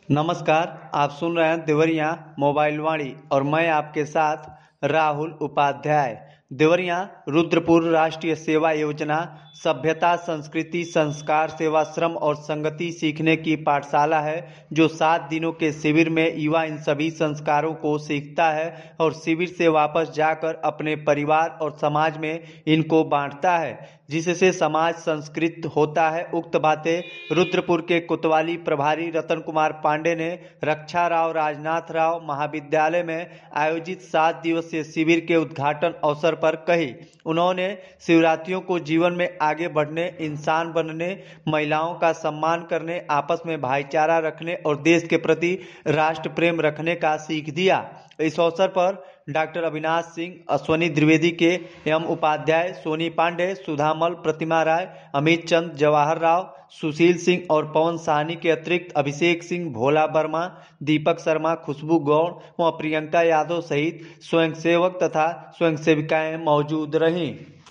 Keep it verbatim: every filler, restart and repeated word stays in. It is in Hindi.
नमस्कार, आप सुन रहे हैं देवरिया मोबाइल वाणी और मैं आपके साथ राहुल उपाध्याय। देवरिया रुद्रपुर राष्ट्रीय सेवा योजना सभ्यता, संस्कृति, संस्कार, सेवा, श्रम और संगति सीखने की पाठशाला है जो सात दिनों के शिविर में युवा इन सभी संस्कारों को सीखता है और शिविर से वापस जाकर अपने परिवार और समाज में इनको बांटता है, जिससे समाज संस्कृत होता है। उक्त बातें रुद्रपुर के कोतवाली प्रभारी रतन कुमार पांडे ने रक्षा राव राजनाथ राव महाविद्यालय में आयोजित सात दिवसीय शिविर के उद्घाटन अवसर पर कही। उन्होंने शिवरात्रियों को जीवन में आगे बढ़ने, इंसान बनने, महिलाओं का सम्मान करने, आपस में भाईचारा रखने और देश के प्रति राष्ट्र प्रेम रखने का सीख दिया। इस अवसर पर डॉक्टर अविनाश सिंह, अश्वनी द्विवेदी के एवं उपाध्याय, सोनी पांडे, सुधामल, प्रतिमा राय, अमित चंद, जवाहर राव, सुशील सिंह और पवन साहनी के अतिरिक्त अभिषेक सिंह, भोला वर्मा, दीपक शर्मा, खुशबू गौड़ व प्रियंका यादव सहित स्वयंसेवक तथा स्वयंसेविकाएं मौजूद रहीं।